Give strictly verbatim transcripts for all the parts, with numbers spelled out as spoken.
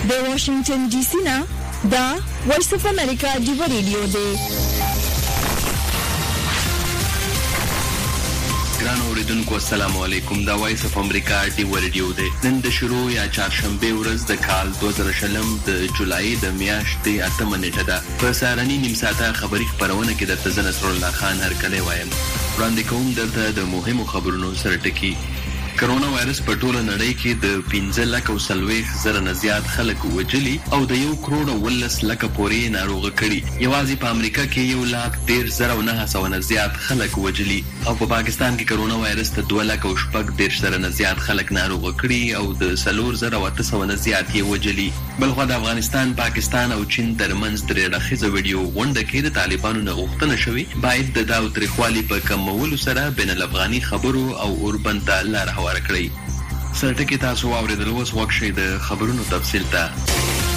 د واشنگټن ډي سي نه دا وایس اف امریکا دی ریډیو دی. ګران اوریدونکو السلام علیکم. دا وایس اف امریکا دی ریډیو دی. نن د شروع یا چهارشنبه ورځ د کال دوه زره شلم د جولای د میاشتې اتمه نیټه ده. په سهارني نیم ساعته خبري خبرونه کې د تزن نصر الله خان هرکلی وایم. وړاندې کوم درته د مهمو خبرونو سره ټکی. کرونا وایرس په ټوله نړۍ کې د پنځه لک او څلوېښت زره نه زیات خلک وژلي او د یو کروڑ ولس لک پورې ناروغه کړي. یوازې په امریکا کې یو لاک ډېر زره او نه سوه نه زیات خلک وژلي او په پاکستان کې کرونا وایرس ته دوه لک او شپږ دېرش زره نه زیات خلک ناروغه کړي او د څلور زره او اته سوه نه زیات یې وژلي. بلخوا د افغانستان، پاکستان او چین ترمنځ درې اړخیزه ویډیو غونډه کې د طالبانو نه غوښتنه شوې باید د تاوتریخوالي په کمولو سره بین الافغاني خبرو او اوربند ته لاره هواره کړئ. سرټکی تاسو واورېدل، اوس وخت شي د خبرونو تفصیل ته.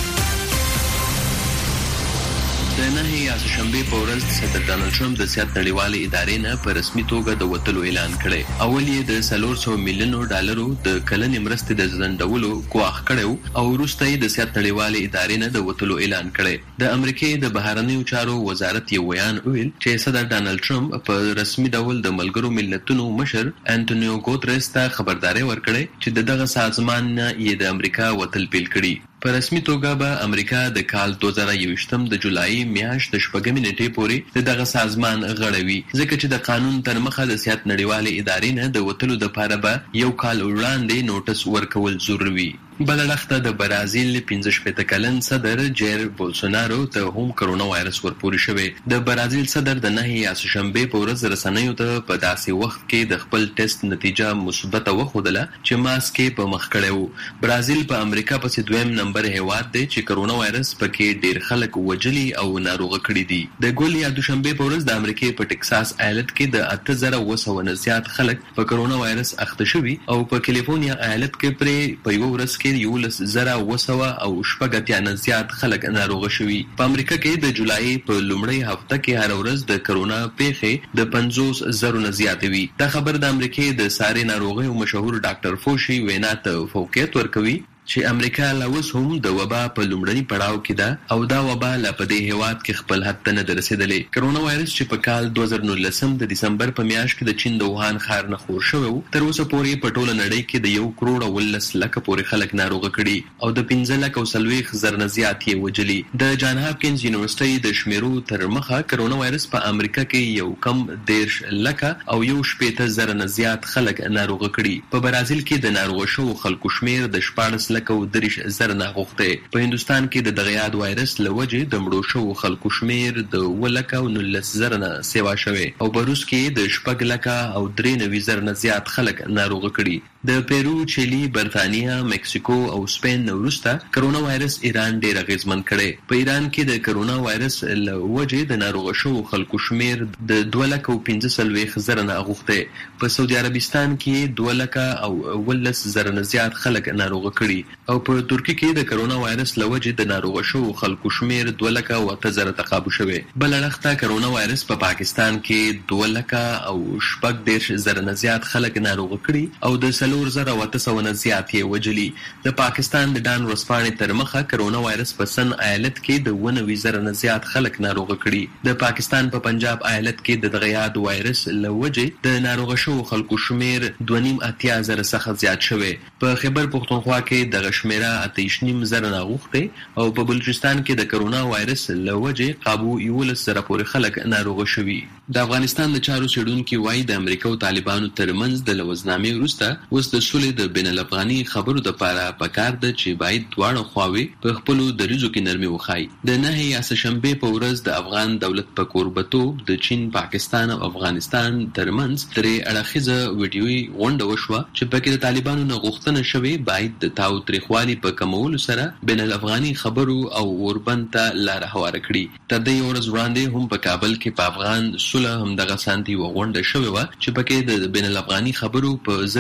د نهه یا شنبه په ورځ صدر ډانلډ ټرمپ د سیاست نړیوالې ادارې نه په رسمي توګه د وتلو اعلان کړی. اول یې د څلور سوه میلیونو ډالرو د کلنې مرستې د ځنډولو ګواښ کړی او وروسته یې د سیاست نړیوالې ادارې نه د وتلو اعلان کړی. د امریکې د بهرنیو چارو وزارت یو بیان ویل چې صدر ډانلډ ټرمپ په رسمي ډول د ملګرو ملتونو مشر انټونیو ګوتریس ته خبرداري ورکړې چې د دغه سازمان نه یې د امریکا وتل پیل کړي. په رسمي توګه به امریکا د کال دوه زره یوویشتم د جولای میاشت د شپږمې نیټې پورې د دغه سازمان غړی وي، ځکه چې د قانون تر مخه د سیاست نړیوالې ادارې نه د وتلو دپاره به یو کال وړاندې نوټس ورکول ضروري وي. بله لخته د برازیل پنځه شپېته کلن صدر جیر بولسونارو ته هم کرونا وایرس ورپورې شوی. د برازیل صدر د نهه یا شنبې په ورځ رسنیو ته په داسې وخت کې د خپل ټیسټ نتیجه مثبته وښودله چې ماسک یې په مخ کړی و. برازیل په امریکا پسې دویم نمبر هیواد دی چې کرونا وایرس پکې ډېر خلک وژلي او ناروغه کړي دي. د ګل یا دوشنبې په ورځ د امریکې په ټکساس ایالت کې د اته زره اوه سوه نه زیات خلک په کرونا وایرس اخته شوي او په کالیفورنیا ایالت کې پرې په یوه ورځ کې یولس زره اوه سوه او شپږ اتیا نه زیات خلک ناروغه شوي. په امریکا کې د جولای په لومړۍ هفته کې هره ورځ د کرونا پیښې د پنځوس زرو نه زیاتې وي. دا خبر د امریکې د ساري ناروغیو مشهور ډاکټر فوشي وینا ته فوقیت ورکوي چې امریکا لا اوس هم د وبا په لومړني پړاو کې ده او دا وبا لا په دې هیواد کې خپل حد ته نه ده رسېدلې. کرونا وایرس چې په کال دوه زره نولسم د دسمبر په میاشت کې د چین د ووهان ښار نه خپور شوی و، تر اوسه پورې په ټوله نړۍ کې د یو کروڑ ولس لکه پورې خلک ناروغه کړي او د پنځه لک او څلوېښت زره نه زیات یې وژلي. د جان هاپکینز یونیورسټۍ د شمیرو تر مخه کرونا وایرس په امریکا کې یو کم دېرش لکه او یو شپېته زره نه زیات خلک ناروغه کړي. په برازیل کې د ناروغه شوو خلکو شمیر د شپاړس لکه او دېرش زره ناغوښتی. په هندوستان کې د دغه یاد وایرس له وجې د مړو شوو خلکو شمیر د اووه لکه او نولس زره نه سیوا شوی او په روس کې د شپږ لکه او درې نوي زره نه زیات خلک ناروغه کړي. د پیرو، چیلي، برتانیا، مکسیکو او سپین نه وروسته کرونا وایرس ایران ډېر اغېزمن کړی. په ایران کې د کرونا وایرس له وجې د ناروغه شوو خلکو شمیر د دوه لکه او پنځه څلوېښت زره نه اوښتی. په سعودي عربستان کې دوه لکه او اوولس زره نه زیات خلک ناروغه کړي او په ترکیه کې د کرونا وایرس له وجې د ناروغه شوو خلکو شمیر دوه لکه او اته زره تقابو شوی. بله اړخته کرونا وایرس په پاکستان کې دوه لکه او شپږ دېرش زره نه زیات خلک ناروغه کړي او د څلور زره او اته سوه نه زیات یې وژلي. د پاکستان د ډان ورځپاڼې تر مخه کرونا وایرس په سن ایالت کې د اووه نوي زره نه زیات خلک ناروغه کړي. د پاکستان په پنجاب ایالت کې د دغه یاد وایرس له وجې د ناروغه شوو خلکو شمیر دوه نیم اتیا زره څخه زیات شوی. په خیبر پښتونخوا کې دغه شمیره اته ایش نیم زره ناغوښتی او په بلوچستان کې د کرونا وایرس له وجې قابو یولس زره پورې خلک ناروغه شوي. د افغانستان د چارو څېړونکي وایي د امریکا او طالبانو ترمنځ د لوزنامې وروسته اوس د سولې د بین الافغاني خبرو دپاره پکار ده چې باید دواړه خواوې په خپلو دریځو کې نرمي وښایي. د نهه یا شنبې په ورځ د افغان دولت په کوربتوب د چین، پاکستان او افغانستان ترمنځ درې اړخیزه ویډیوي غونډه وشوه چې پکې د طالبانو نه غوښتنه شوې باید د تاوتریخوالي په کمولو سره بین الافغاني خبرو او اوربند ته لاره هواره کړي. تر دې یوه ورځ وړاندې هم په کابل کې په افغان سوله همدغه سانتي یوه غونډه شوې وه چې پکې د بین الافغاني خبرو په زر پیلولو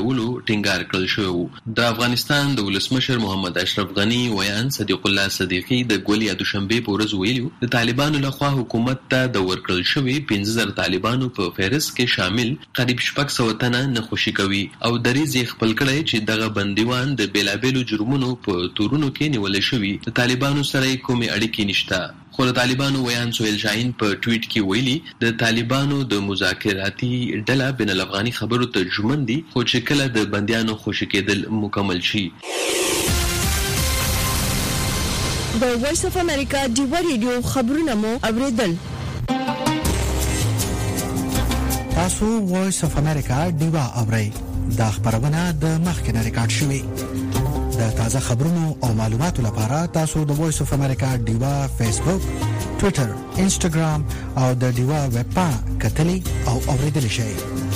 ځنډولو ټینګار کړل شوی. د افغانستان د ولسمشر محمد اشرف غنی ویان صدیق الله صدیقی د ګول یا دوشنبه په ورځ ویلو د طالبانو لخوا حکومت ته د ورکړل شوی پنځه زره طالبانو په فهرست کې شامل قریب شپږ سوه تنه نخوشي کوي او دریز یې خپل کړی چې دغه بندیوان د بیلابیلو جرمونو په تورونو کې نیول شوی د طالبانو سره کومې اړیکې نشته. خو د طالبانو ویان سهیل شاهین په ټویټ کې ویلي د طالبانو د مذاکراتي ډله بین الافغاني خبرو ته ژمن دي خو چې کله د بندیانو خوشي کېدل مکمل شي. د وایس اف امریکا ډیوا ریډیو خبرونه مو اوریدل. تاسو وایس اف امریکا ډیوا اورئ. دا خبرونه د مخکنه ریکارډ شوې. د تازه خبرونو او معلوماتو لپاره تاسو د وایس اف امریکا ډیوا فیسبوک، ټوئیټر، انسټاګرام او د ډیوا ویب پاڼه کتلی او اوریدل شئ.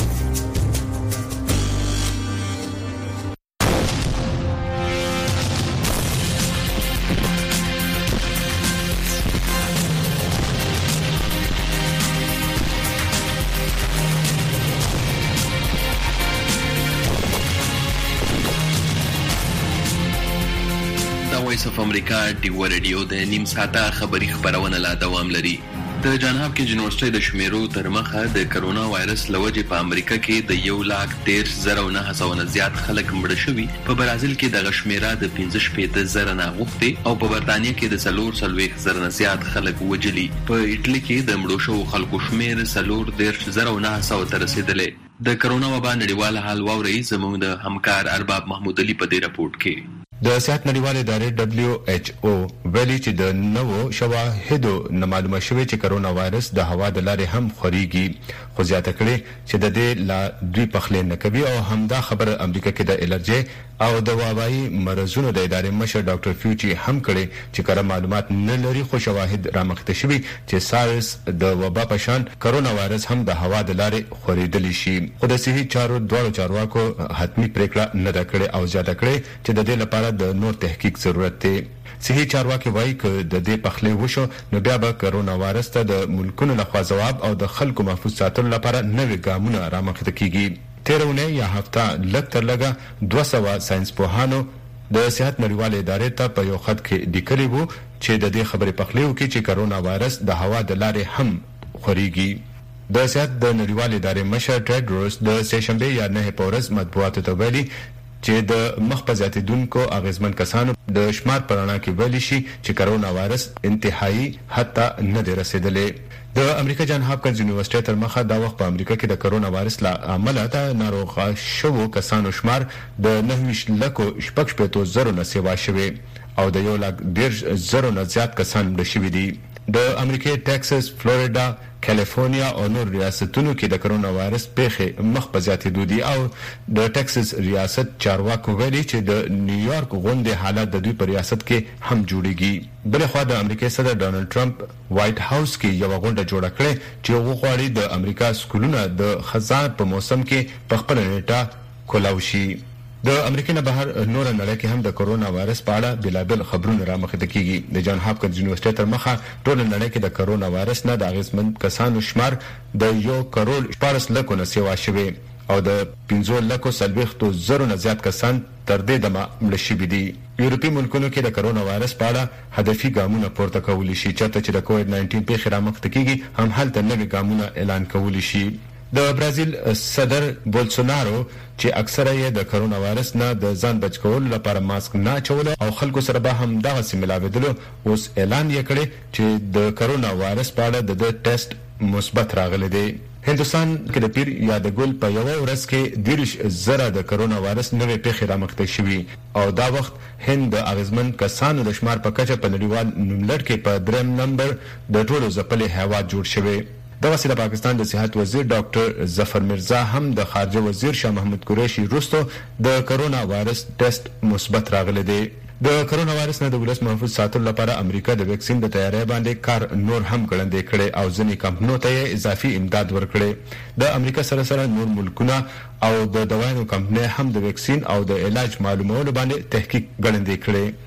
وایس اف امریکا ډیوا ریډیو د نیم ساعته خبری خبرونه لا دوام لري. د جان هاپکینز یونیورسيټي د شمیرو تر مخه د کرونا وایرس لوجې په امریکا کې د یو لاک دېرش زره او نه سوه زیات خلک مړه شوي. په برازیل کې د غشمیره د پنځه شپېته زره نه غوښتي او په برتانیې کې د څلور څلوېښت زره نه زیات خلک وجلي. په ایټالي کې د مړو شوو خلکو شمیر څلور دېرش زره او نه سوه ته رسیدلی. د کرونا وبا نړیوال حال واورئ زموږ د همکار ارباب محمود علي په دې راپورټ کې. د صحت نړیوالې ادارې دبليو ایچ او ویلي چې د نوو شواهدو نه معلومه شوې چې کرونا وایرس د هوا د لارې هم خوريږي. خو زیاته کړې چې د دې لا دوی پخلې نه کوي او همدا خبره امریکا کې د الرجي او د وبایي مرزونو د ادارې مشر ډاکټر فیوچي هم کړي چې کره معلومات نه لري خو شواهد رامخته شوي چې سارس د وبا په شان کرونا وایرس هم د هوا د لارې خورېدلی شي. خو د صحي چارو دواړو چارواکو حتمی پریکړه نه ده کړې او زیاته کړې چې د دې لپاره د نور تحقیق ضرورت دی. صحي چارواکي وایي چې د دې پخلې وشو نو بیا به کرونا وایرس ته د ملکونو لخوا ځواب او د خلکو محفوظ ساتلو لپاره نوې ګامونه رامخته کیږي. تیرونه یا هفته لږ تر لږه دوه سوه ساينس پوهانو د صحت نړیوالې ادارې ته په یو خط کې لیکلي وو چې د دې خبرې پخلې وکړي چې کرونا وایرس د هوا د لارې هم خوريږي. د صحت د نړیوالې ادارې مشر ټیډروس د سهشنبه یا نه په ورځ مطبوعاتو ته ویلي چې د مخ په زیاتیدونکو اغیزمن کسانو د شمار پرانا کې ویلي شي چې کرونا وایرس انتهایی حتی نه دی رسیدلی. د امریکا جان هاپکینز یونیورسيټي تر مخه دا وخت په امریکا کې د کرونا وایرس له امله د ناروغه شوو کسانو شمار د نه ویشت لکو شپږ شپېته زرو نه سیوا شوی او د یو لاک دېرش زرو نه زیات کسان مړه شوي دي. د امریکا ټکساس، فلوریدا، کالیفورنیا او نور ریاستونو کې د کرونا وایرس پیښې مخ په زیاتېدو دي او د ټکساس ریاست چارواکو ویلي چې د نیویارک غونډې حالات د دوی په ریاست کې هم جوړیږي. بل خو د امریکا صدر ډونالد ټرمپ وایټ هاوس کې یو غونډه جوړه کړې چې وغواړي د امریکا سکولونه د خزان په موسم کې په خپل نیټه کولاو شي. د امریکا نه بهر نور نړۍ کې هم د کرونا وایرس په اړه بلابل خبرونه رامخته کیږي. د جان هاپکینز یونیورسيټي تر مخه ټول نړۍ کې د کرونا وایرس نه د اغیزمن کسانو شمار د یو کروڑ شپږ لکو نه سیوا شوی او د پنځه لکو څلوېښت زرو نه زیات کسان تر دې دمه مړه شوي دي. یورپي ملکونو کې د کرونا وایرس په اړه هدفي ګامونه پورته کولی شي. چېرته چې د کووډ ناینټین پیښې رامخته کیږي هم هلته نوي ګامونه اعلان کولی شي. د برازیل صدر بولسونارو چې اکثره یې د کرونا وایرس نه د ځان بچ کولو لپاره ماسک نه اچولو او خلکو سره به هم دغه سیملاویدلو اوس اعلان یې کړی چې د کرونا وایرس په اړه د ټیسټ مثبت راغلی دی. هندوستان کې د پیر یا د ګل په یو ورځ کې دیرش زره د کرونا وایرس نوې پیښې رامخته شوي او دا وخت هند د اغیزمن کسانو د شمار په کچه په نړیوال نوملړ کې په دریم نمبر د ټولو ځپلي هیواد جوړ شوی. دغه سره پاکستان د صحت وزیر ډاکټر ظفر مرزا هم د خارجه وزیر شاه محمود قریشي وروسته د کرونا وایرس ټیسټ مثبت راغلی دی. د کرونا وایرس نه د ولس محفوظ ساتلو لپاره امریکا د ویکسین د تیاری باندې کار نور هم ګړندې کړي او ځینې کمپنیو ته اضافي امداد ورکړي. د امریکا سره سره نور ملکونه او د دوايانو کمپنۍ هم د ویکسین او د علاج معلومولو باندې تحقیق ګړندې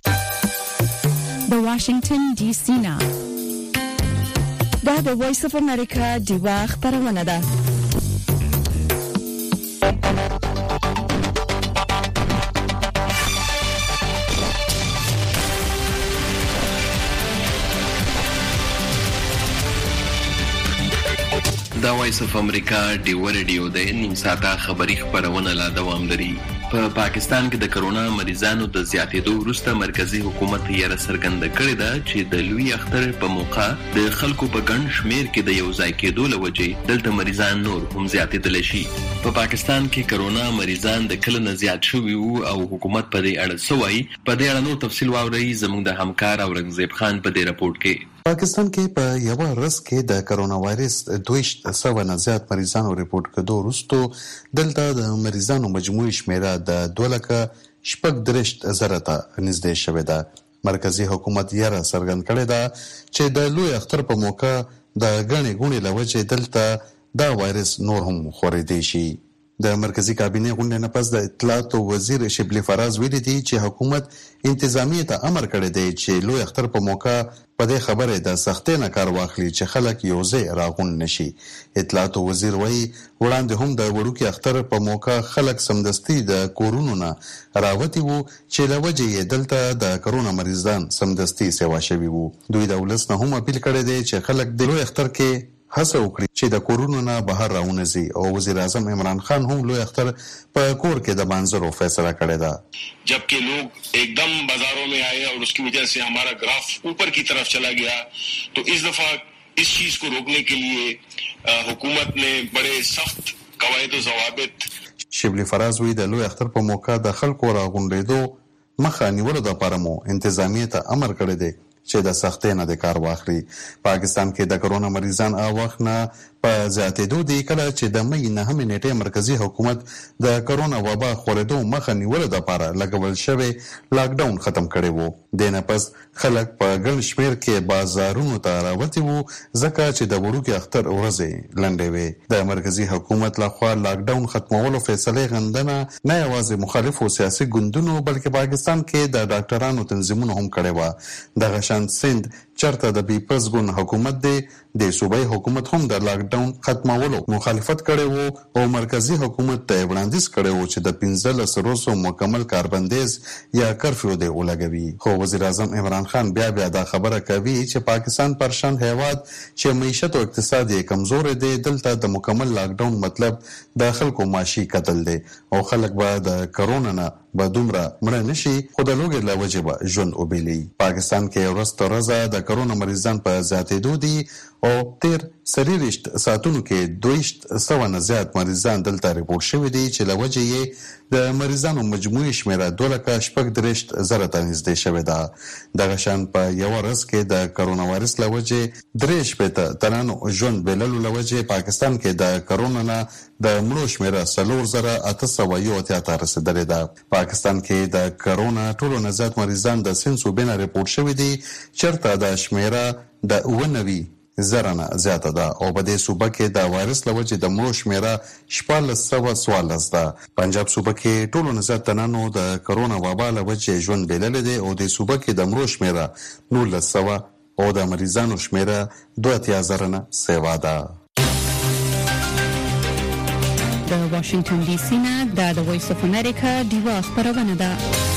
کړي. د واشنگټن ډي سي نه دا د وایس اف امریکا ډیوا خبرونه ده. دا وایس اف امریکا ډیو ریډیو د نیم ساعته خبری خبرونه لا دوام لري. په پا پاکستان کې د کرونا مریضانو د زیاتېدو وروسته مرکزی حکومت یې راڅرګنده کړې ده چې د لوی اختر په موقع د خلکو په ګڼ شمیر کې د یو ځای کېدو لوجې دلته مریضان نور هم زیاتېدل شي. په پا پاکستان کې کرونا مریضان د کله نه زیات شوي وو او حکومت په دې اړه څه وایي. په دې اړه نور تفصیل واورئ زموږ د همکار اورنګزیب خان په دې راپورټ کې. پاکستان کې په یو ورځ کې د کرونا وایرس دوه سوه نه زیات مریضانو ریپورت کړو. وروسته دلته د مریضانو مجموعي شمیره د دوه لکه شپږ دېرش زره ته نږدې شوې ده. مرکزی حکومت یې راڅرګند کړې ده چې د لوی اختر په موقع د ګڼې ګوڼې له وجې دلته دا وایرس نور هم خورېدی شي. د مرکزی کابینې غونډې نه پس د اطلاعات وزیر شبلی فراز ویلي دي چې حکومت انتظامیه ته امر کړی دی چې لوی اختر په موقع په دې خبره د سختۍ نه کار واخلي چې خلک یو ځای راغونډ نشي. اطلاعات وزیر وایي وړاندې هم د وړوکي اختر په موقع خلک سمدستي د کورونو نه راوتي وو چې له وجې یې دلته د کرونا مریضان سمدستي سیوا شوي وو. دوی د ولس نه هم اپیل کړی دی چې خلک د لوی اختر کې هڅه وکړي چې د کورونو نه بهر راونځي او وزیر اعظم عمران خان هم لوی اختر په کور کې د منظرو فیصله کړې ده. جبکہ لوگ एकदम बाजारों में आए और उसकी वजह से हमारा ग्राफ ऊपर की तरफ चला गया, तो इस दफा इस चीज को रोकने के लिए हुकूमत ने बड़े सख्त कवायद व ज़वाबित. شبلی فراز وی د لوی اختر په موقع د خلکو راغونډېدو مخه نیولو لپاره مو انتظامیه ته امر کړی دی چې د سختۍ نه د کار واخلي. پاکستان کې د کرونا مریضان او وخت نه په زیاتېدو دی کله چې د مې نهمې نیټې مرکزی حکومت د کرونا وبا خورېدو مخه نیولو لپاره لګول شوی لاک ډاون ختم کړی وو. د نه پس خلک په ګڼ شمیر کې بازارونو ته راوتي وو ځکه چې د وړوکي اختر ورځې لنډې وې. د مرکزی حکومت لخوا لاک ډاون ختمولو فیصله غندنه نه یوازې مخالفو سیاسي ګوندونو بلکې پاکستان کې د ډاکټرانو تنظیمونو هم کړی و. دغه شان سند چرته د بیپس ګون حکومت دی د صوبایي حکومت هم د لاک ډاون ختمولو مخالفت کړی وو او مرکزی حکومت ته وړاندیز کړی وو چې د پنځلس ورځو مکمل کاربندیز یا کرفیو دی ولګوي. خو وزیر اعظم عمران خان بیا بیا دا خبره کوي چې پاکستان پرشان هیواد چې معیشت او اقتصاد یې کمزور دی دلته د مکمل لاک ډاون مطلب د خلکو معاشي قتل دی او خلک به د کرونا نه به دومره مړه نشي خو د لوږې له وجې به ژوند وبیلي. پاکستان کې ورځ تر ورځه د کرونا مریضان په زیاتېدو دي او تیر څلېرویشت ساعتونو کې دویشت سوه نه زیات مریضان دلته ریپورټ شوي دي چې له وجې یې د مریضانو مجموعي شمیره دوه لکه شپږ دېرش زره ته نږدې شوې ده. دغه شان په یوه ورځ کې د کرونا وایرس له وجې درې شپېته تنانو ژوند بېللو له وجې پاکستان کې د کرونا نه د مړو شمیره څلور زره اته سوه یو اتیا ته رسېدلې ده. پاکستان کې د کرونا ټولو نه زیات مریضان د سند صوبې نه ریپورټ شوي دي چېرته د شمیره د اووه نوي زره نه زیاته ده او په دې صوبه کې د وایرس له وجې د مړو شمیره شپاړس سوه څوارلس ده. پنجاب صوبه کې ټولو نه زیات تنانو د کرونا وبا له وجې ژوند بېللی دی او دې صوبه کې د مړو شمیره نولس سوه او د مریضانو شمیره دوه اتیا زره نه سیوا ده. د واشنگټن ډي سي نه د وایس اف امریکا ډیوا خبرونه ده.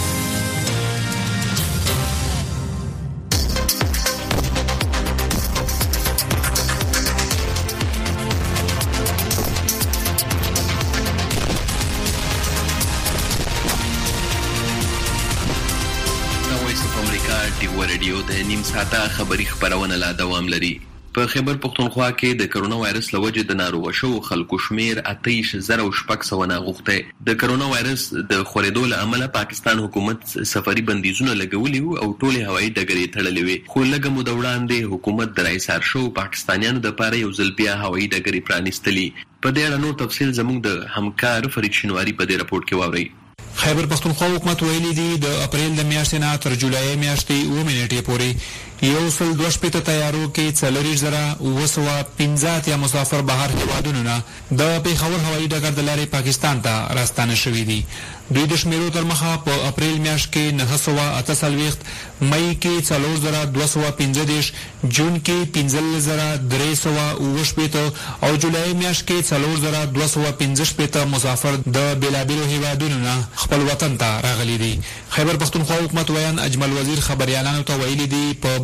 ریډیو د نیم ساعته خبری خبرونه لا دوام لري. په خیبر پختونخوا کې د کرونا وایرس له وجې د ناروغ شوو خلکو شمیر اتهیش زره او شپږ سوه ناغوښتی. د کرونا وایرس د خورېدو له امله پاکستان حکومت سفري بندیزونه لګولي وو او ټولې هوایي ډګرې تړلې وې. خو لږه موده وړاندې حکومت د راایثار شوو پاکستانیانو دپاره یو ځل بیا هوایي ډګرې پرانیستلي. په دې اړه نور تفصیل زموږ د همکار فرید شینواري په دې راپورټ کې واورئ. خیبر پختونخوا حکومت ویلي دي د اپریل د میاشتې نه تر جولای میاشتې اووه نیټې پورې یو سل دوه شپېته تیارو کې څلوېښت زره اووه سوه پنځه اتیا مسافر بهر هیوادونو نه د پېښور هوایي ډګر د لارې پاکستان ته راستانه شوي دي. دوی د شمیرو تر مخه په اپریل میاشت کې نهه سوه اته څلوېښت، مئی کې څلور زره دوه سوه پنځه دېرش، جون کې پنځلس زره درې سوه اووه شپېته او جولای میاشت کې څلور زره دوه سوه پنځه شپېته مسافر د بېلابېلو هیوادونو نه خپل وطن ته راغلي دي. خیبر پختونخوا حکومت ویان اجمل وزیر خبریالانو ته ویلي دي په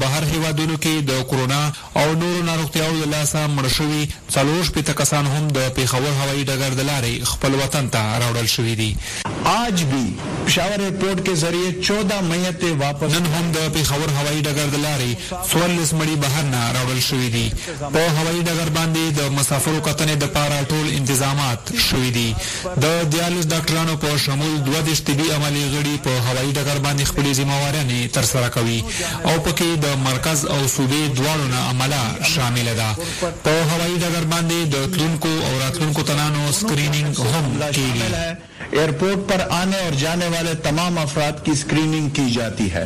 بهر هیوادونو کې د کورونا او نورو ناروغتیاو له لاسه مړ شوي څلور شپېته کسان هم د پېښور هوایي ډګر د لارې خپل وطن ته راوړل شوي دي. آج بھی پشاور ایئرپورٹ کے ذریعے چودہ میتیں واپس. نن هم د پېښور هوایي ډګر د لارې څوارلس مړي بهر نه راوړل شوي دي. په هوایي ډګر باندې د مسافرو کتنې دپاره ټول انتظامات شوي دي. د دیالس ډاکټرانو په شمول دوه دېرش طبي عملي غړي په هوایي ډګر باندې خپلې ذمهوارانې ترسره کوي او پکې د مرکز او صوبې دواړو نه عمله شامله ده. په هوایي ډګر باندې د تلونکو او راتلونکو تنانو سکرینینګ هم کیږي. ایئرپورٹ پر آنے اور جانے والے تمام افراد کی اسکریننگ کی جاتی ہے.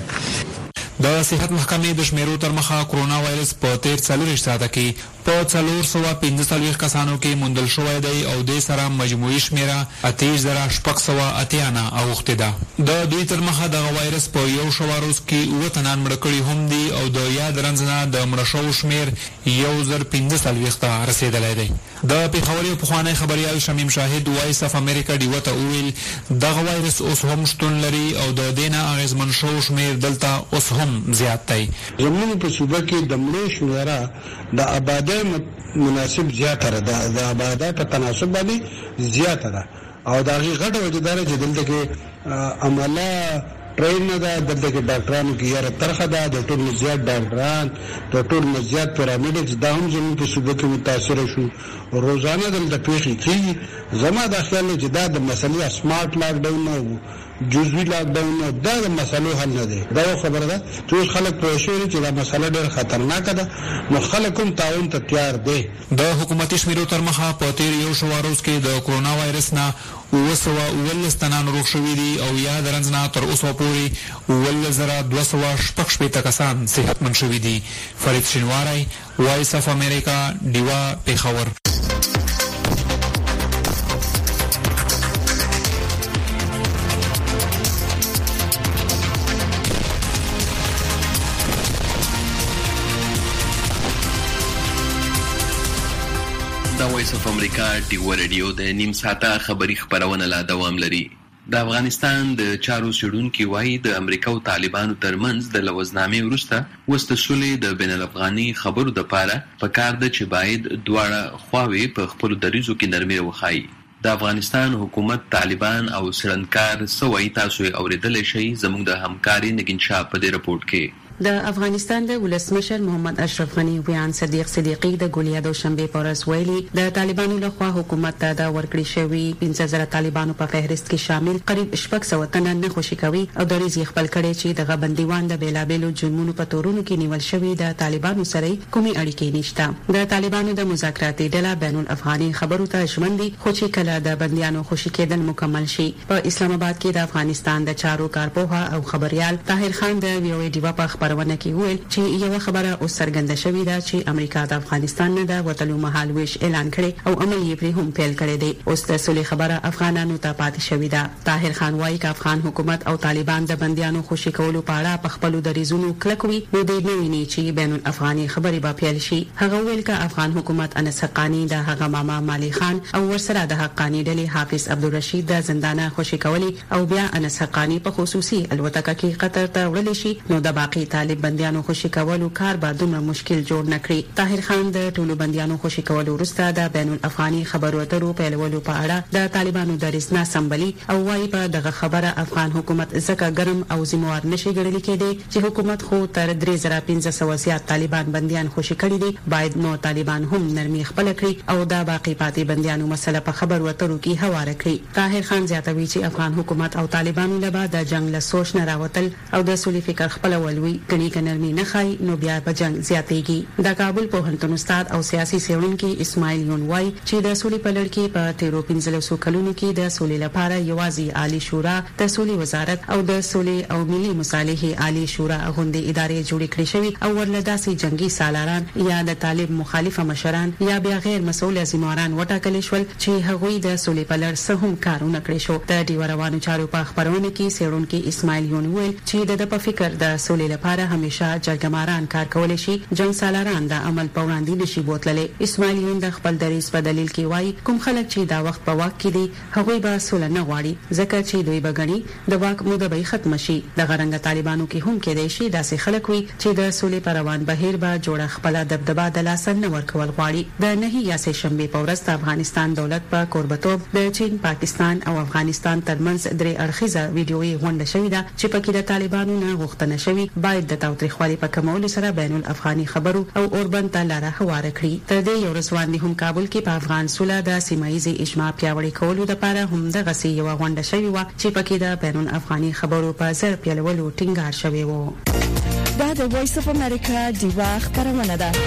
د صحت محکمې د شمیرو تر مخه کرونا وایرس په تیر څلوېښت ساعته کې په څلور سوه پنځه څلوېښت کسانو کې موندل شوی دی او دې سره مجموعي شمیره اتهیش زره شپږ سوه اتیا نه اوښتې ده. د دوی تر مخه دغه وایرس په یو شوه روز کې اووه تنان مړه کړي هم دي او د یاد رنځ نه د مړه شوو شمیر یو زر پنځه څلوېښت ته رسېدلی دی. د پېښور یو پخوانی خبریال شمیم شاهد وایس اف امریکا ډیوه ته وویل دغه وایرس اوس هم شتون لري او د دې نه اغېزمن شوو شمیر دلته اوس هم زیات دی. زموږ په صوبه کې د مړو شمیره د آبادۍ مناسب زیاته ده، د آبادۍ په تناسب باندې زیاته ده او د هغې غټه وجه دا ده چې دلته کې عمله ټرین نه ده، دلته کې ډاکټرانو کې یاره ترخه ده، د ټول نه زیات ډاکټران د ټول نه زیات پیرامډکس دا هم زموږ په صوبه کې متاثره شو. روزانه دلته پیښې کېږي. زما دا خیال دی چې دا د مسلې سمارټ لاکډاون او جزوي لاکډاون دا د مسلو حل نه دی. دا یو خبره ده چې اوس خلک پوه شوي چې دا مسله ډېر خطرناکه ده، نو خلک هم تعاون ته تیار دی. د حکومتي شمیرو تر مخه په تیر یو شوه روز کې د کرونا وایرس نه اووه سوه اوولس تنان روغ شوي دي او یا د رنځ نه تر اوسه پورې اوولس زره دوه سوه شپږ شپېته کسان صحتمند شوي دي. فرید شینواری، وایس اف امریکا، ډیوه، پېښور. د وایس اف امریکا ډیوه رادیو د نیم ساعته خبری خبرونه لا دوام لري. د افغانستان د چارو څېړونکي وایي د امریکا او طالبانو ترمنځ د لوزنامې وروسته وروسته سولې د بین الافغاني خبرو دپاره پکار ده چې باید دواړه خواوې په خپلو دریځو کې نرمي وښایي. د افغانستان حکومت، طالبان او څېړنکار څه وایي تاسو یې اورېدلی شئ زموږ د همکاري نګین شاه په دې رپورټ کې. د افغانستان د ولسمشر محمد اشرف غنی ویان صدیق صدیقی د ګولیا د شنبه په ورځ ویلي د طالبانو لخوا حکومت ته د ورکړې شوی پنځه زره طالبانو په فهرست کې شامل قریب شپږ سوه تنه نه خوشي کوي او د ریزي خپل کړي چې دغه بندیوان د بیلابېلو جرمونو په تورونو کې نیول شوی د طالبانو سره کومي اړیکې نشته. د طالبانو د مذاکراتي ډله بین الافغاني خبرو ته ژمن دي خو چې کله د بندیانو خوشي کېدل مکمل شي. په اسلام آباد کې د افغانستان د چارو کارپوها او خبريال طاهر خان د وی او ای ډیوا په خبرونه کې ویل چې یو خبره اوس څرګنده شوې ده چې امریکا د افغانستان نه د وټلو مهال ویش اعلان کړي او عمل یې پرې هم پیل کړی دی. اوس د سولې خبره افغانانو ته پاتې شوې ده. طاهر خان وایي چې افغان حکومت او طالبان د بندیانو خوشي کولو په اړه په خپلو دریځونو کلک وي نو دوی نه ویني چې بین الافغاني خبرې به پیل شي. هغه ویل چې افغان حکومت انس حقانی د هغه ماما مالی خان او ورسره د حقانی ډلې حافظ عبدالرشید د زندانه خوشي کولی او بیا انس حقانی په خصوصي الوتکه کې قطر ته وړل شي نو د باقي طالب بندیانو خوشي کولو کار به دومره مشکل جوړ نکړي. طاهر خان د ټولو بندیانو خوشي کولو وروسته د بین الافغاني خبرو اترو پیلولو په اړه د طالبانو دریځ نه سمبلي او وايي په دغه خبره افغان حکومت ځکه ګرم او ذمہوار نشي ګڼل کېدی چې حکومت خو تر درې زره پنځه سوه زیات طالبان بندیان خوشي کړي دي. باید نو طالبان هم نرمي خپل کړي او د باقي پاتې بندیانو مسله په خبرو اترو کې هواره کړي. طاهر خان زیاتوي چې افغان حکومت او طالبانو له د جنگ له سوچ نه راوتل او د سولې فکر خپل ولوي کني کنرمي نه خای نو بیا په جنگ زیاتېږي. د کابل پوهنتون استاد او سیاسي څېړونکي اسماعیل یون وایي چې د سولې په لړ کې په تیرو پنځلسو کلونو کې د سولې لپاره یوازې عالی شورا، د سولې وزارت او د سولې او ملي مصالحې عالی شورا غونډې ادارې جوړې کړې شوې او ورله داسې جنگي سالاران یا د طالب مخالفه مشران یا بیا غیر مسؤل ذمہواران وټاکل شول چې هغوی د سولې په لړ څه هم کارونه کړی شو. د ډیوه روانو چارو په خبرونه کې څېړونکي اسماعیل یون ویل چې د په فکر د سولې لپاره لپاره همیشه جرګماران کار کولای شي جنگ سالاران د عمل په وړاندې نشي بوتللی. اسماعیل یون د خپل دریځ په دلیل کې وایي کوم خلک چې دا وخت په واک کې دي هغوی به سوله نه غواړي ځکه چې دوی به ګڼي د واک موده به ختم شي. د غرنګ طالبانو کې هم کېدای شي داسې خلک وي چې د سولې پر روان بهیر به جوړه خپل دبدبه د لاس نه ورکول غواړي. د نهي یا سه شنبه په ورځ د افغانستان دولت په قربتوب د چین، پاکستان او افغانستان ترمنځ درې اړخیزه ویډیويي غونډه شوې ده چې پکې د طالبانو نه غوښتنه شوې باید د تاوتریخوالي په کمولو سره بین الافغاني خبرو او اوربند ته لاره هواره کړي. تر دې یو ورځ وړاندې هم کابل کې په افغان سوله د سیمایي اجماع پیاوړی کولو لپاره هم د غسي یو غونډه شوې و چې پکې د بین الافغاني خبرو په زر پیلولو ټینګار شوی و. دا د وایس اف امریکا دیوا خبرونه ده.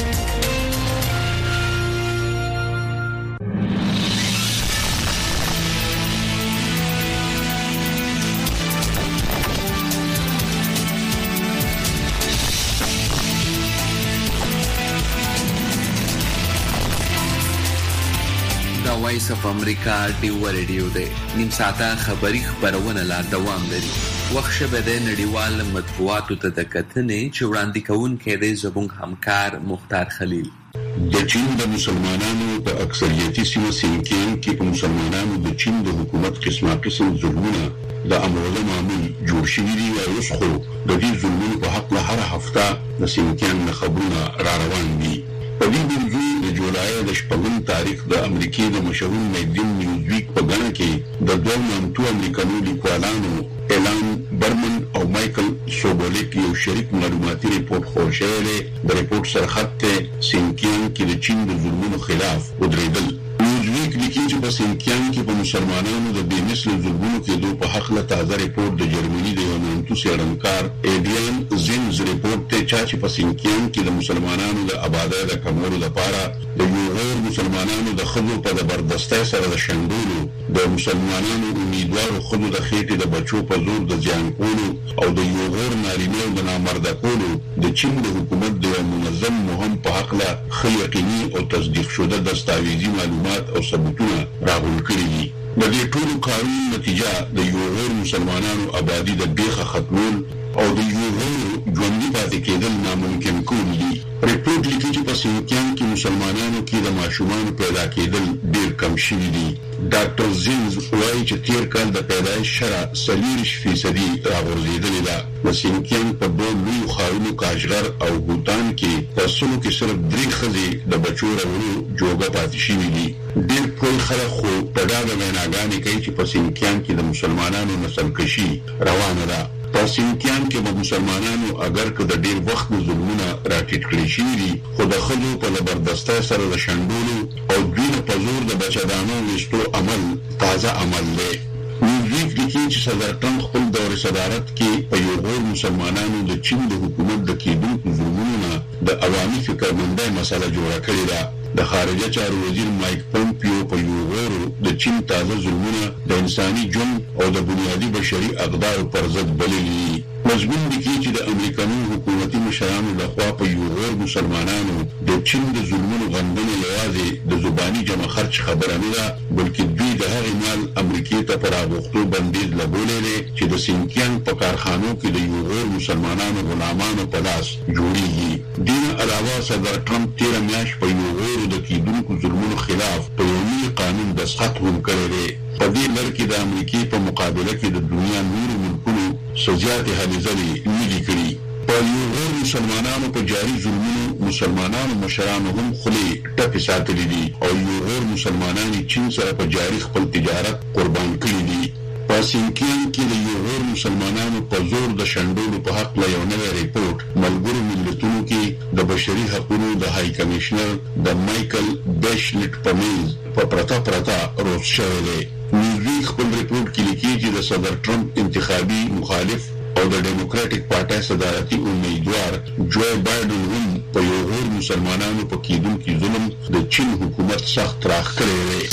وایس اف امریکا دیوا ریډیو دی نیم ساعته خبری خبرونه لا دوام لري. وخت شبه د نړیوال مطبوعاتو ته د کتنې چې وړاندې کوونکی دی زموږ همکار مختار خلیل. د چین د مسلمانانو په اکثریتي سیمه سینکین کې په مسلمانانو د چین د حکومت قسمه قسم ظلمونه د امروزه معمول جوړ شوي دي او اوس خو د دې ظلمونو په حق له هر هفته د سینکین خبرونه را روان دي. په دې موضوع د جولای د شپږم تاریخ د امریکای د مشهور میګزین نیوزویک په غاڼه کې د دوه نامتو امریکایي لیکوالانو ایلان برمن او مایکل سوبولیک یو شریک معلوماتي ریپورت خور شوی دی. د ریپورت سرخط سینکیان کې د چین د ظلمونو خلاف ودرېدل. نیوزویک لیکي چې په سینکیان کې په مسلمانانو د بې مثله ظلمونو کېدو په حق له تازه ریپورت د جرمني د یو نامتو څېړنکار ایډریان زینز ریپورت ته چا چې په سینکیان کې د مسلمانانو د آبادۍ د کمولو لپاره د یو غیر مسلمانانو د ښځو په زبردستۍ سره د شنډولو، د مسلمانانو امیدوارو ښځو د خېټې د بچو په زور د زیان کولو او د یو غیر نارینهو د نامرده کولو د چین د حکومت د یو منظم مهم په هکله ښه یقیني او تصدیق شده دستاویزي معلومات او ثبوتونه راغونډ کړي دي. د دې ټولو کارونو نتیجه د یو غیر مسلمانانو آبادي د بیخه ختمول او د یو غیر ژوندي پاتې کېدل ناممکن کول دي. ریپورت لیکي چې په سینکیان کې مسلمانانو کې د ماشومانو پیدا کېدل ډېر کم شوي دي. ډاکټر زینز وایي چې تیر کال د پیدایش شرح څلوېښت فیصدي راغورځېدلې ده. د سینکیان په دوه لویو ښارونو کاشغر او هوتان کې په سلو کې صرف درې ښځې د بچو راوړو جوګه پاتې شوي دي. ډېر پوه خلک خو په ډاګه ویناګانې کوي چې په سینکیان کې د مسلمانانو نسل کشي روانه ده. په سینکیان کې به مسلمانانو اگر که د ډېر وخت ظلمونه راټیټ کړي شوي دي خو د ښځو په زبردستۍ سره د شنډولو او دوی نه په زور د بچه‌دانو ویشتو عمل تازه عمل دی. نیوزویک لیکي چې صدر ټرمپ خپل دور صدارت کې په یو غیر مسلمانانو د چین د حکومت د کېدونکو ظلمونو نه د عوامي فکرمندۍ مسله جوړه کړې ده. د خارجه چارو وزیر مایک پومپیو په یو غیرو د چین تازه ظلمونه د انساني ژوند او د بنیادي بشري اقدارو پر ضد بللي. مضمون لیکي چې د امریکایي حکومتي مشرانو لخوا په یو غیر مسلمانانو د چین د ظلمونو غندنه یوازې د زباني جمع خرچ خبره نه ده بلکې دوی د هغې مال امریکې ته په راغوښتو بندیز لګولی دی چې د سینکیان په کارخانو کې د یو غیر مسلمانانو غلامانو په لاس جوړیږي. دې نه علاوه صدر ټرمپ تېره میاشت په یو غیرو د کېدونکو ظلمونو خلاف په یو نوي قانون دستخط هم کړی دی. په دې لړ کې د امریکې په مقابله کې د دنیا نورو ملکونو څه زیاتې هلې ځلې نه دي کړي. په یو غیر مسلمانانو په جاري ظلمونو مسلمانانو مشرانو هم خولې ټپې ساتلې دي او یو غیر مسلمانان چین سره په جاري خپل تجارت قربان کړي دي. په سینکیان کې د یو غیر مسلمانانو په زور د شنډولو په حق له یو نوی ریپورت ملګرو ملتونو کې د بشري حقونو د های کمیشنر د مایکل بیشلټ په میز په پرته پرته روز شوی دی. نیوزویک خپل ریپورت کې لیکي چې د صدر ټرمپ انتخابي مخالف او د ډیموکراټک پارټۍ صدارتي امیدوار جو بایدن هم په یو غیر مسلمانانو په کېدونکي ظلم د چین حکومت سخت راښ کړی دی.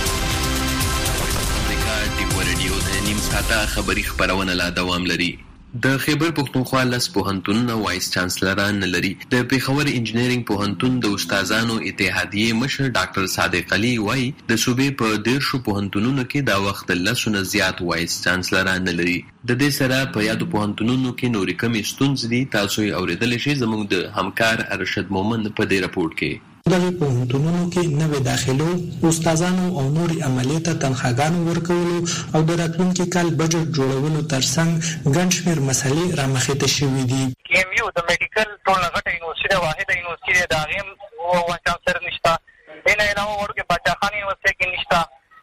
خبری خبرونه لا دوام لري. د خیبر پختونخوا لاس پوهنتون وایس چانسلران لري. د پیښور انجینرینګ پوهنتون د استادانو اتحادیې مشر ډاکټر صادق علي وايي د صوبې په ډیر شو پوهنتونونو کې دا وخت لسونه زیات وایس چانسلران لري. د دې سره په یادو پوهنتونونو کې نورې کمې ستونزې دي. تاسو یې اورېدلی شئ زموږ د همکار ارشد مومن په دې راپورټ کې. دغه پوهنتونونو کې نوې داخلو استادانو او نور عملیات ته تنخواګانو ورکولو او د راتلونکي کال بجټ جوړولو ترڅنګ ګڼ شمېر مسلې رامخې ته شوې دي. کیم یو د میډیکل ټول غټه یونیورسيټي ده، واحده یونیورسيټي ده، د هغې وایس چانسلر نشته. دې نه علاوه وړوکې باچا خان یونیورسيټي کې نشته،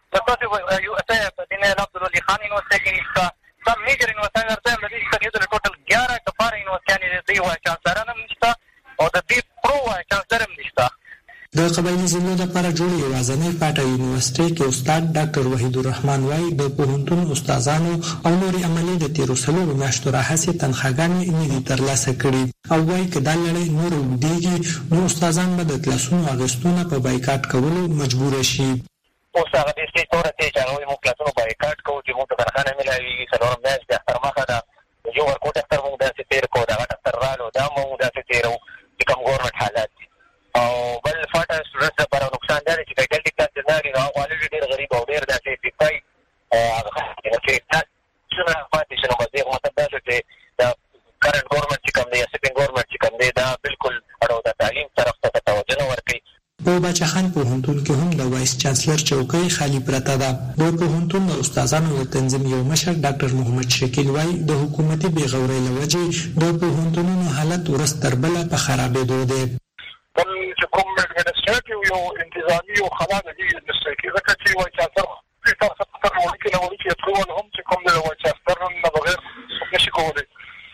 د یو اته دې نه علاوه عبدالولي خان یونیورسيټي کې نشته. سم میجر یونیورسيټي ورته هم د دې څخه د ټوټل ګیاره کفاره یونیورسيټي دي وایس چانسلران هم نشته او د دې پرو وایس چانسلر هم نشته. د قبایلي ضلعو لپاره جوړ یوازینی پاټه یونیورسيټي کې استاد ډاکټر وحید الرحمن وايي د پوهنتون استادانو او نورې عملي د تیرو څلورو میاشتو راهیسې تنخواګانې نه دي ترلاسه کړي او وايي که دا لړۍ نور اوږدېږي نو استادان به د کلاسونو اخیستونه په بایکاټ کولو مجبوره شي. اوس هغه دې سټیج ته ورسېږي چې هغه موږ کلاسونو بایکاټ کوو چې موږ ته تنخوا نه میلاوېږي. څلورم میاشت د اختر مخه ده، د جو ورکوټ اختر موږ داسې تېر کړو، د غټ اختر رالو دا موږ داسې تېرو چې کوم ګورنمنټ حالات دي. او بل فاټه سټوډنټس لپاره نقصان دی چې فیکلټي کلاس نه لري، هغه والي ډېر غریب او ډېر داسې فیفای هغه چې څونه پاتې شي. نو مزید مطلب دا چې د کرنټ ګورنمنټ چې کوم دی یا سټینګ ګورنمنټ چې کوم دی دا بالکل اړو د تعلیم طرف ته توجه نه ورکوي. په باچا خان پوهنتون کې هم د وایس چانسلر چوکۍ خالی پرته ده. د پوهنتون د استادانو د تنظیم یو مشر ډاکټر محمد شکیل وايي د حکومتي بې غورۍ له وجې د پوهنتونونو حالت ورځ تر بله په خرابېدو دی. بل چې کوم اډمنسټریټیو یو انتظامي او خلا د دې انډسټري کې ځکه چې وایي چانسلر تاسو ته وړاندې کې نو چې ټول هم چې کوم د وایي چانسلر نه بغیر څه نشي کولای.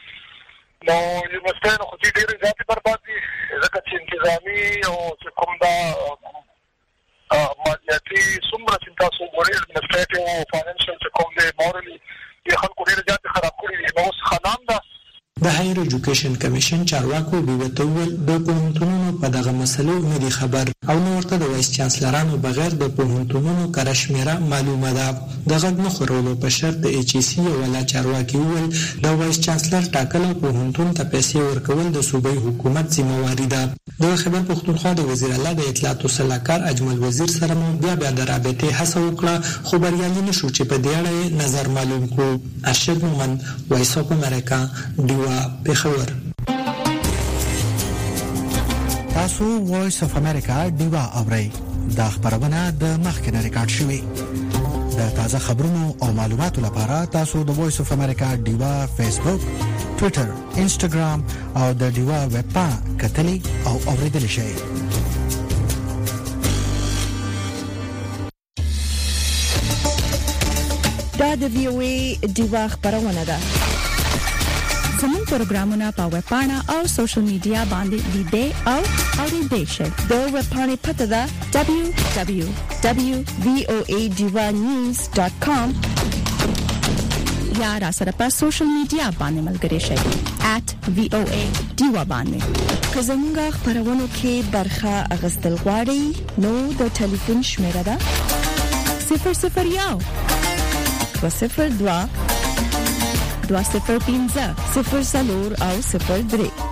نو یونیورسيټي نو خو دې ډېرې زیاتې برباد دي ځکه چې انتظامي او چې کوم دا مالیاتي څومره چې تاسو وګورئ اډمنسټریټیو او فاینانشل چې کوم دی مورالي یې خلکو ډېرې زیاتې خراب کړي دي. نو اوس ښه نام ده. د هایر ایجوکیشن کمیشن چارواکو بیوته وویل د پوهنتونونو په دغه مسلو نه دي خبر او نو ورته د وایس چانسلرانو بغیر د پوهنتونونو کره شمیره معلومه ده. د غږ نه خورولو په شرط د ایچ ای سی ولا چارواکي وویل د وایس چانسلر ټاکل او پوهنتون ته پیسې ورکول د صوبایي حکومت ذمہواري ده. د خیبر پختونخوا د وزیر اعلی د اطلاعات صلاحکار اجمل وزیر سره مو بیا بیا د رابطې هڅه وکړه خو بریالي نشو چې په دې اړه نظر معلوم کړو. ارشد مومن وایس اف امریکا ډیوا پیښور. تاسو وایس اف امریکا ډیوا اورئ. دا خبرونه د مخکنه ریکارډ شوې. د تازه خبرونو او معلوماتو لپاره تاسو د وایس اف امریکا ډیوا فیسبوک، ټوئیټر، انسټاګرام او د ډیوا ویب پاڼه کتلی او اوریدلی شئ. دا د وی او ای ډیوا خبرونه ده. زموږ پروګرامونه په ویب پاڼه او سوشل میډیا باندې لیدئ او اوریدئ شئ. د ویب پاڼې پته ده دبليو دبليو دبليو ډاټ وی او ای ډیوا نیوز ډاټ کام یا را سره په سوشل میډیا باندې ملګری شئ at وی او ای ډیوا باندې. که زموږ خبرونو کې برخه اخیستل غواړئ نو د ټلیفون شمیره ده صفر صفر یو دوه صفر دوه دوه صفر پنځه صفر څلور او صفر درې.